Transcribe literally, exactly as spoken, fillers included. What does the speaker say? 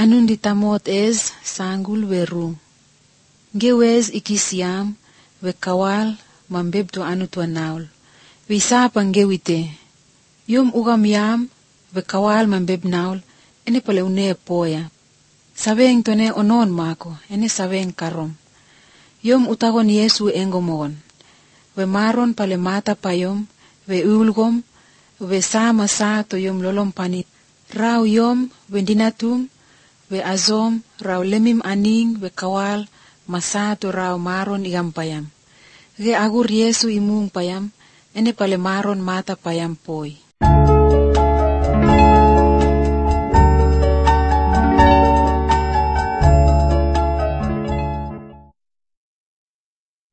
anun ditamot ez sangul veru. Ngewez ikisiam ve kawal mambeb tu anu tu naul. Visapa ngewite. Yum ugam yam ve kawal mambeb naul ene pale une poya. Sabeng tone onon mako ene sabeng karom. Yum utagon Yesu engomon. Ve maron pale mata payom ve ulgom ve sama sa to yom lolom panit. Rau yom vendinatum ve azom rau lemim aning ve kawal masato rau maron igam payam. Ge agur Yesu imung payam ene pale maron mata payam poi.